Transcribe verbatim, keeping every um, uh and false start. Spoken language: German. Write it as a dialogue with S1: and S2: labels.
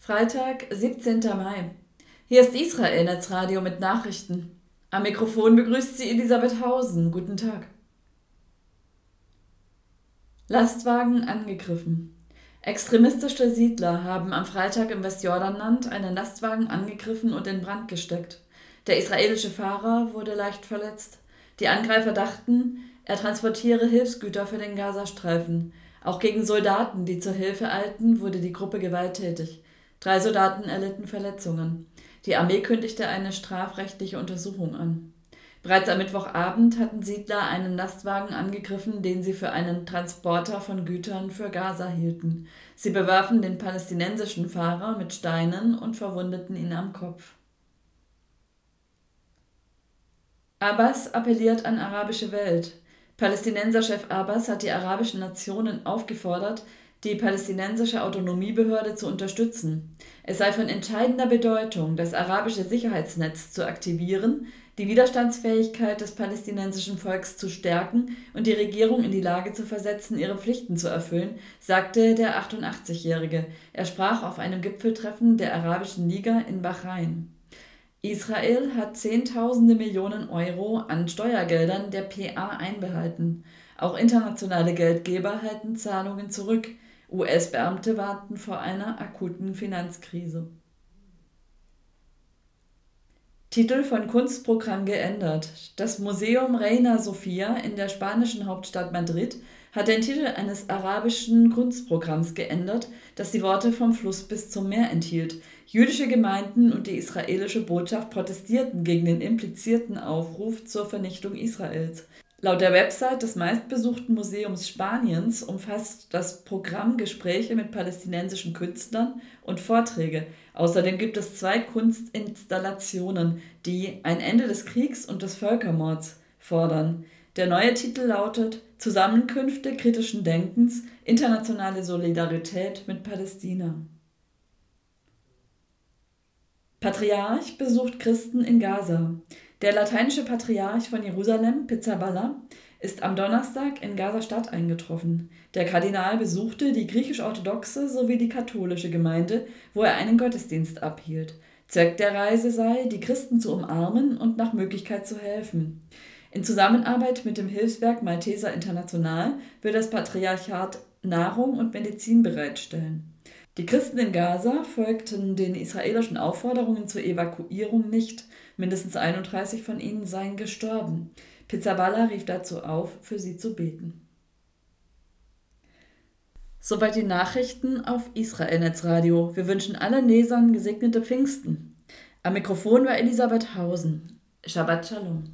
S1: Freitag, siebzehnter Mai. Hier ist Israel Netzradio mit Nachrichten. Am Mikrofon begrüßt sie Elisabeth Hausen. Guten Tag. Lastwagen angegriffen. Extremistische Siedler haben am Freitag im Westjordanland einen Lastwagen angegriffen und in Brand gesteckt. Der israelische Fahrer wurde leicht verletzt. Die Angreifer dachten, er transportiere Hilfsgüter für den Gazastreifen. Auch gegen Soldaten, die zur Hilfe eilten, wurde die Gruppe gewalttätig. Drei Soldaten erlitten Verletzungen. Die Armee kündigte eine strafrechtliche Untersuchung an. Bereits am Mittwochabend hatten Siedler einen Lastwagen angegriffen, den sie für einen Transporter von Gütern für Gaza hielten. Sie bewarfen den palästinensischen Fahrer mit Steinen und verwundeten ihn am Kopf. Abbas appelliert an arabische Welt. Palästinenserchef Abbas hat die arabischen Nationen aufgefordert, die palästinensische Autonomiebehörde zu unterstützen. Es sei von entscheidender Bedeutung, das arabische Sicherheitsnetz zu aktivieren, die Widerstandsfähigkeit des palästinensischen Volks zu stärken und die Regierung in die Lage zu versetzen, ihre Pflichten zu erfüllen, sagte der achtundachtzigjährige. Er sprach auf einem Gipfeltreffen der Arabischen Liga in Bahrain. Israel hat Zehntausende Millionen Euro an Steuergeldern der P A einbehalten. Auch internationale Geldgeber halten Zahlungen zurück. U S-Beamte warnten vor einer akuten Finanzkrise. Titel von Kunstprogramm geändert. Das Museum Reina Sofía in der spanischen Hauptstadt Madrid hat den Titel eines arabischen Kunstprogramms geändert, das die Worte vom Fluss bis zum Meer enthielt. Jüdische Gemeinden und die israelische Botschaft protestierten gegen den implizierten Aufruf zur Vernichtung Israels. Laut der Website des meistbesuchten Museums Spaniens umfasst das Programm Gespräche mit palästinensischen Künstlern und Vorträge. Außerdem gibt es zwei Kunstinstallationen, die ein Ende des Kriegs und des Völkermords fordern. Der neue Titel lautet Zusammenkünfte kritischen Denkens, internationale Solidarität mit Palästina. Patriarch besucht Christen in Gaza. Der lateinische Patriarch von Jerusalem, Pizzaballa, ist am Donnerstag in Gaza-Stadt eingetroffen. Der Kardinal besuchte die griechisch-orthodoxe sowie die katholische Gemeinde, wo er einen Gottesdienst abhielt. Zweck der Reise sei, die Christen zu umarmen und nach Möglichkeit zu helfen. In Zusammenarbeit mit dem Hilfswerk Malteser International will das Patriarchat Nahrung und Medizin bereitstellen. Die Christen in Gaza folgten den israelischen Aufforderungen zur Evakuierung nicht. Mindestens einunddreißig von ihnen seien gestorben. Pizzaballa rief dazu auf, für sie zu beten. Soweit die Nachrichten auf Israel Netzradio. Wir wünschen allen Lesern gesegnete Pfingsten. Am Mikrofon war Elisabeth Hausen. Shabbat Shalom.